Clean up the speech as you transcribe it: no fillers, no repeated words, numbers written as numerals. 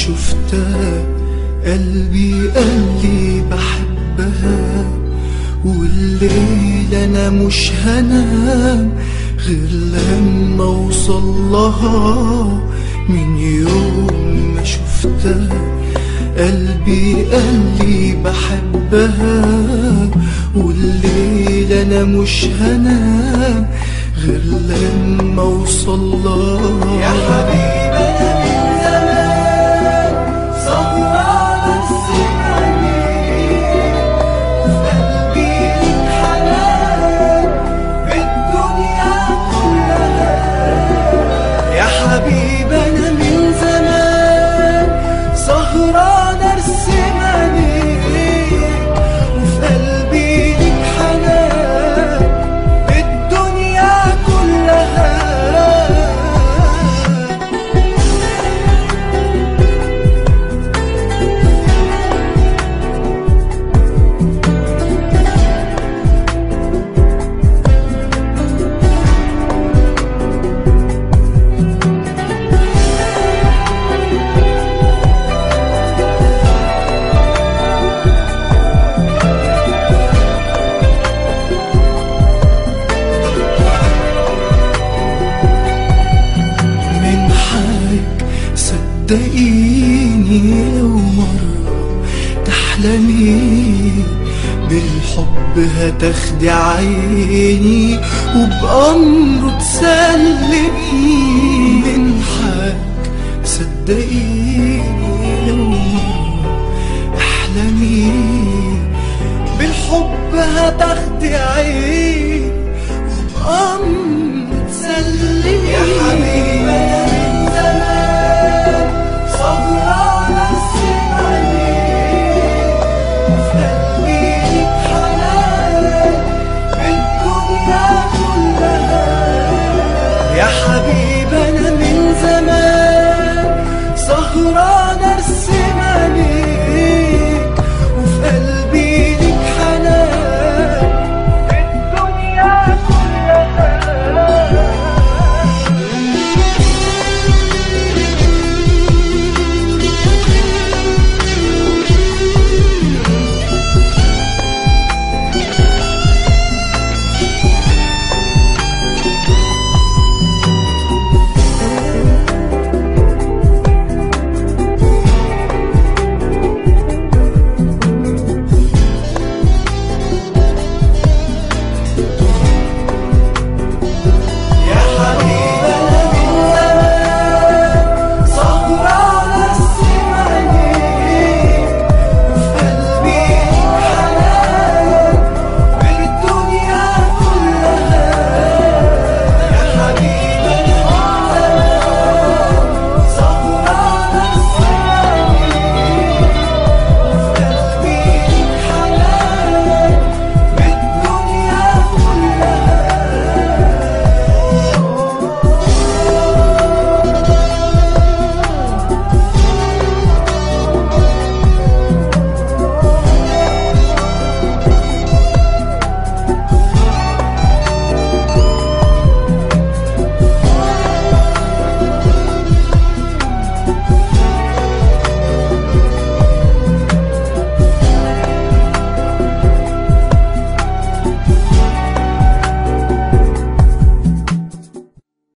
شفتها قلبي قال لي بحبها، والليل انا مش هنام غير لما اوصل لها. من يوم ما شفتها قلبي قال لي بحبها، والليل انا مش هنام غير لما اوصل لها. يا حبيبي انا من زمان صورة السنين في قلبي ليك حنان بالدنيا كلها. يا حبيبي انا من زمان سهران ارسم عليك، وفي قلبي ليك حنان بالدنيا كلها. صدقيني لو مرة تحلمي بالحب هتاخدي عيني وبأمره تسلمي. من حق صدقيني لو مرة احلمي بالحب هتاخدي عيني وبأمره